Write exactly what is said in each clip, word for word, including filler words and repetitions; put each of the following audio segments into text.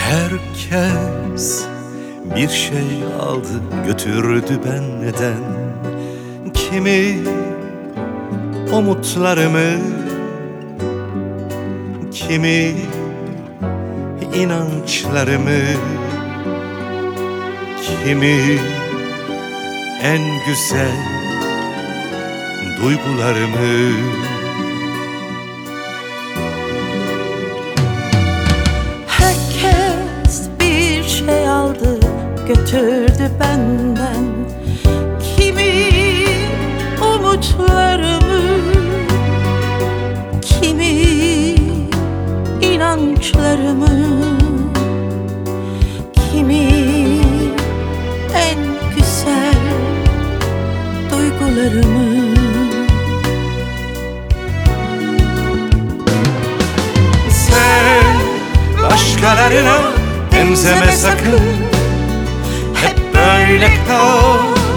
Herkes bir şey aldı götürdü benden. Kimi umutlarımı, kimi inançlarımı, kimi en güzel duygularımı. Herkes bir şey aldı götürdü benden. Kimi umutlarımı, kimi inançlarımı, kimi en güzel duygularımı. Sen başkalarına benzeme sakın, hep böyle kal,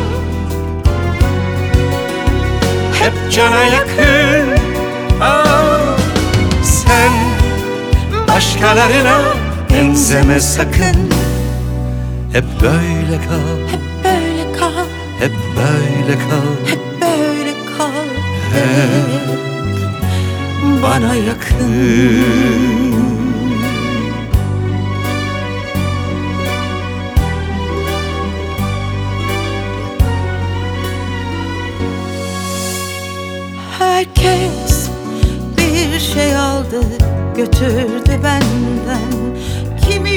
hep cana yakın. Aa, sen başkalarına benzeme sakın, hep böyle kal, Hep böyle kal, hep böyle kal, hep böyle kal, hep bana yakın. Herkes bir şey aldı götürdü benden. Kimi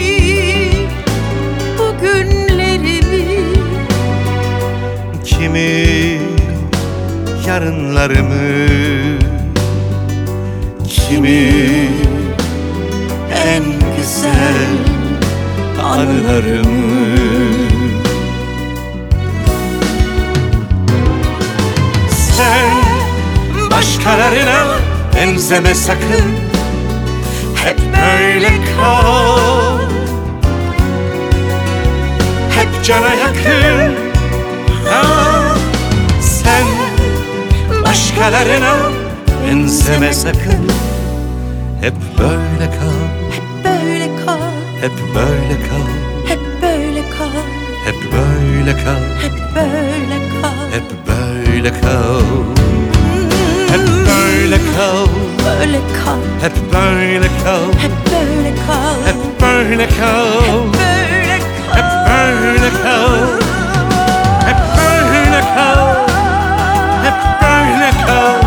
bugünlerimi, Kimi yarınlarımı, kimi en güzel anılarımı. Sen başkalarına benzeme sakın, hep böyle kal, hep cana yakın. Ah, sen başkalarına benzeme sakın, hep böyle kal, hep böyle kal, hep böyle kal, hep böyle kal, hep böyle kal, hep böyle kal, hep böyle kal, hep böyle kal, böyle kal, hep böyle kal, hep böyle kal, hep böyle kal, böyle hep böyle kal, hep böyle kal, hep böyle kal.